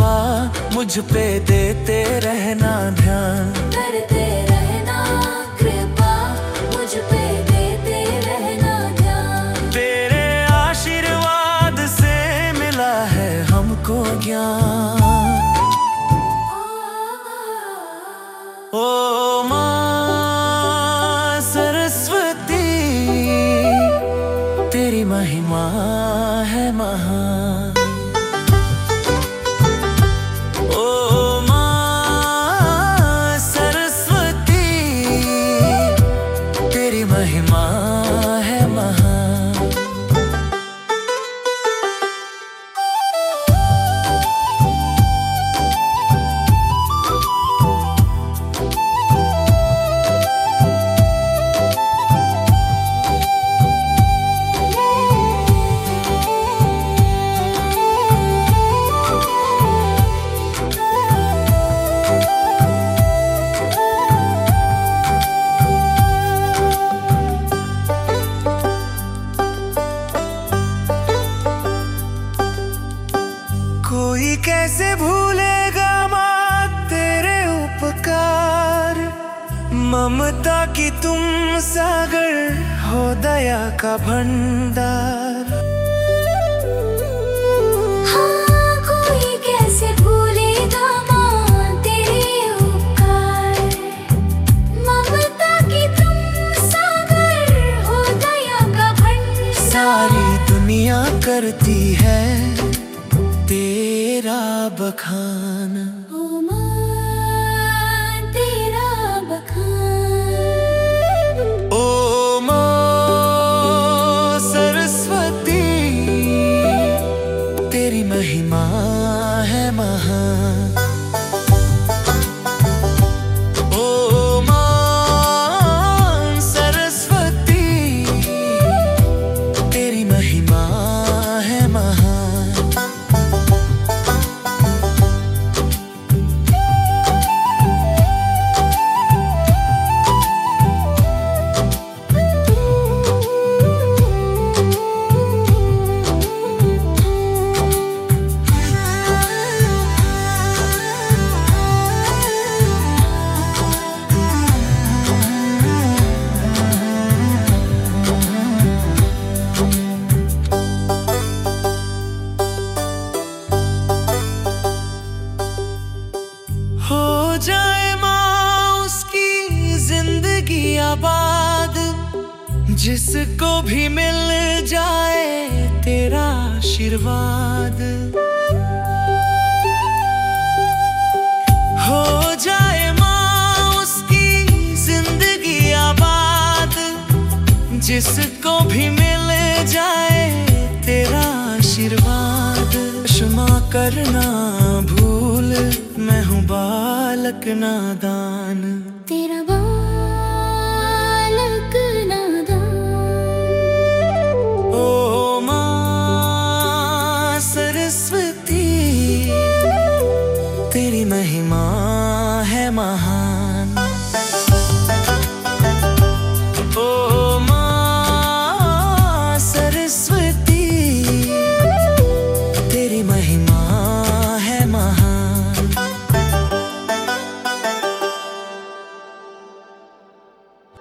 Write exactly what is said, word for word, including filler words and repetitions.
कृपा मुझ पे देते रहना ध्यान, करते रहना कृपा मुझ पे देते रहना ध्यान। तेरे आशीर्वाद से मिला है हमको ज्ञान। ओ माँ सरस्वती तेरी महिमा है महान। ओ माँ सरस्वती तेरी महिमा है महान। कोई कैसे भूलेगा माँ तेरे उपकार, ममता की तुम सागर हो दया का भंडार। हाँ, कोई कैसे भूलेगा माँ तेरे उपकार, ममता की तुम सागर हो दया का भंडार। सारी दुनिया करती है तेरा बखान। ओ माँ तेरा बखान। ओ माँ सरस्वती तेरी महिमा है महान। ओ माँ सरस्वती तेरी महिमा है महान। हो जाए माँ उसकी जिंदगी आबाद, जिसको भी मिल जाए तेरा आशीर्वाद। हो जाए माँ उसकी जिंदगी आबाद, जिसको भी मिल जाए तेरा आशीर्वाद। क्षमा करना भूल मैं हूँ बालक नादान।